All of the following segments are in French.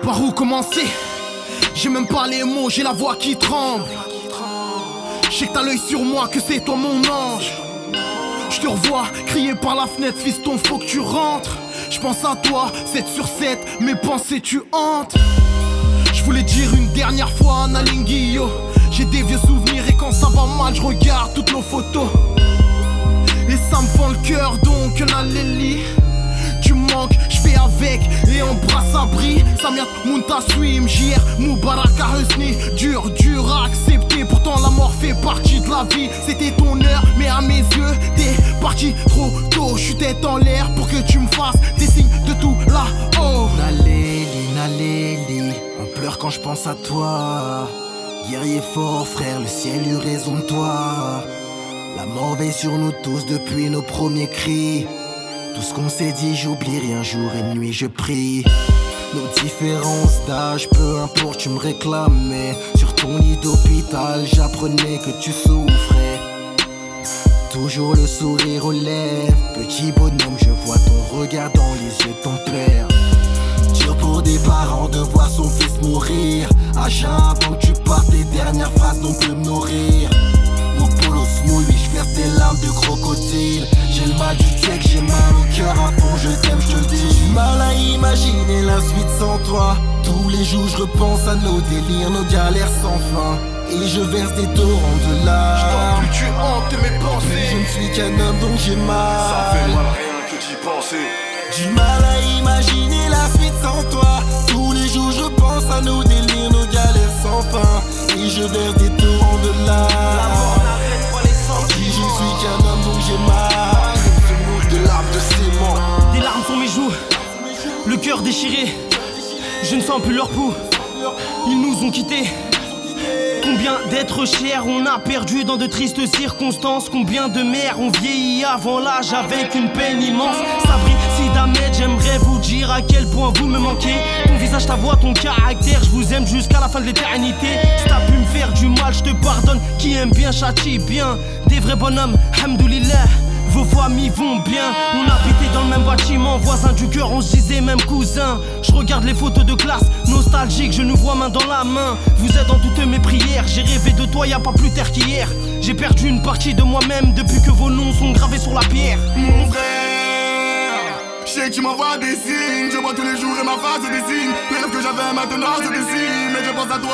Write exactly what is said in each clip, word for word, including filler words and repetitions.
Par où commencer? J'ai même pas les mots, j'ai la voix qui tremble. Je sais que t'as l'œil sur moi, que c'est toi mon ange. Je te revois crier par la fenêtre, fiston, faut que tu rentres. Je pense à toi, sept sur sept, mes pensées tu hantes. Je voulais dire une dernière fois un Alinguillo. J'ai des vieux souvenirs et quand ça va mal, je regarde toutes nos photos. Et ça me fend le cœur donc un alléli. Tu manques, je fais avec et embrasse abri. Samia Munta Swim, J R Moubaraka Husni. Dur, dur à accepter, pourtant la mort fait partie de la vie. C'était ton heure, mais à mes yeux, t'es parti trop tôt. J'suis tête en l'air pour que tu me fasses des signes de tout là-haut. Naléli, Naléli, on pleure quand je pense à toi. Guerrier fort, frère, le ciel eut raison de toi. La mort veille sur nous tous depuis nos premiers cris. Tout ce qu'on s'est dit, j'oublie rien, jour et nuit, je prie. Nos différences d'âge, peu importe, tu me réclamais. Sur ton lit d'hôpital, j'apprenais que tu souffrais. Toujours le sourire aux lèvres, petit bonhomme, je vois ton regard dans les yeux de ton père. Dur pour des parents de voir son fils mourir. À jeun avant que tu partes, tes dernières phrases n'ont plus me nourrir. Mon polo smooth, oui, je verse des larmes de crocodile. J'ai le mal du check, j'ai mal au cœur à fond, je t'aime, je te le dis. J'ai mal à imaginer la suite sans toi. Tous les jours je repense à nos délires, nos galères sans fin. Et je verse des torrents de larmes. Plus tu hantes mes pensées. Je ne suis qu'un homme donc j'ai mal. Ça fait mal rien que d'y penser. Du mal à imaginer la suite sans toi. Tous les jours je pense à nos délires, nos galères sans fin. Et je verse des torrents de larmes. Si je suis qu'un homme donc j'ai mal. Ce moule de larmes de ciment. Des larmes sur mes joues, le cœur déchiré. Je ne sens plus leur pouls. Ils nous ont quittés. Combien d'êtres chers on a perdu dans de tristes circonstances. Combien de mères ont vieilli avant l'âge avec une peine immense. Sabri, Sid Ahmed, j'aimerais vous dire à quel point vous me manquez. Ton visage, ta voix, ton caractère, je vous aime jusqu'à la fin de l'éternité. Si t'as pu me faire du mal, je te pardonne. Qui aime bien châtie bien. Des vrais bonhommes, hamdoulillah. Vos familles vont bien, on habitait dans le même bâtiment. Voisins du cœur, on se disait même cousin. Je regarde les photos de classe, nostalgique, je nous vois main dans la main. Vous êtes dans toutes mes prières, j'ai rêvé de toi y'a pas plus tard qu'hier. J'ai perdu une partie de moi-même depuis que vos noms sont gravés sur la pierre. Mon frère, je sais que tu m'envoies des signes. Je vois tous les jours et ma face se dessine. Les rêves que j'avais maintenant se dessinent. Mais je pense à toi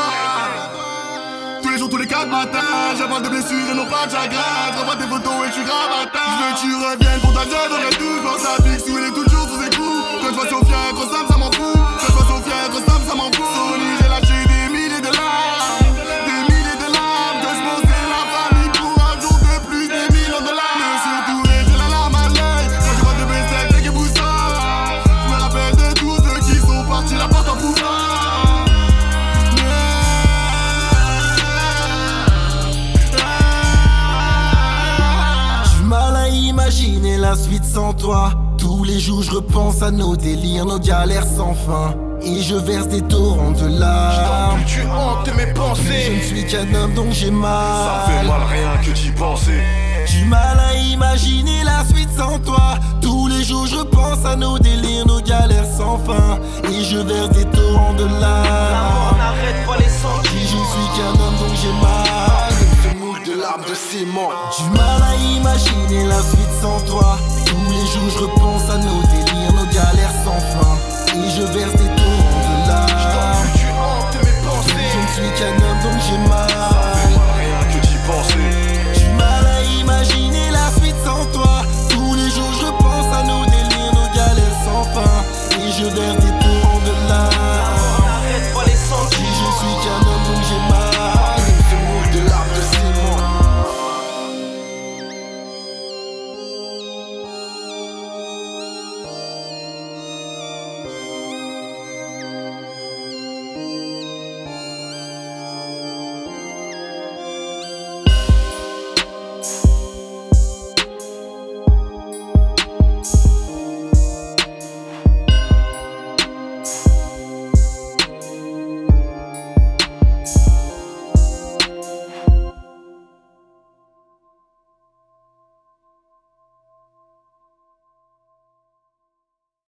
tous les jours, tous les quatre matins. J'avance de blessures et non pas de chagrin. Je revois tes photos et je suis grave atteint. Je veux que tu reviennes pour ta jeune, on est tous dans sa fixe. Où il est toujours sous ses coups. Que je sois Sophia, gros Sam, ça m'en fout. Que je sois Sophia, gros Sam, ça m'en fout. Sony, j'ai lâché des milliers de larmes. Des milliers de larmes. Que je pensais la famille pour un jour de plus. Des millions de larmes. Mais surtout, j'ai la larme à l'œil. Quand je vois des blessés, c'est qui poussent ça. Je me rappelle de tous ceux qui sont partis, la porte en poussant. Imaginer la suite sans toi. Tous les jours je repense à nos délires, nos galères sans fin. Et je verse des torrents de larmes. Plus tu hantes mes Je ne pensées. suis qu'un homme donc j'ai mal. Ça fait mal rien que d'y penser. Du mal à imaginer la suite sans toi. Tous les jours je pense à nos délires, nos galères sans fin. Et je verse des torrents de larmes. N'arrête pas les sentiments. Si je ne suis qu'un homme donc j'ai mal. Ce moule de larmes de ciment. Du mal à imaginer la suite sans toi. Tous les jours je repense à nos délires, nos galères sans fin. Et je verse des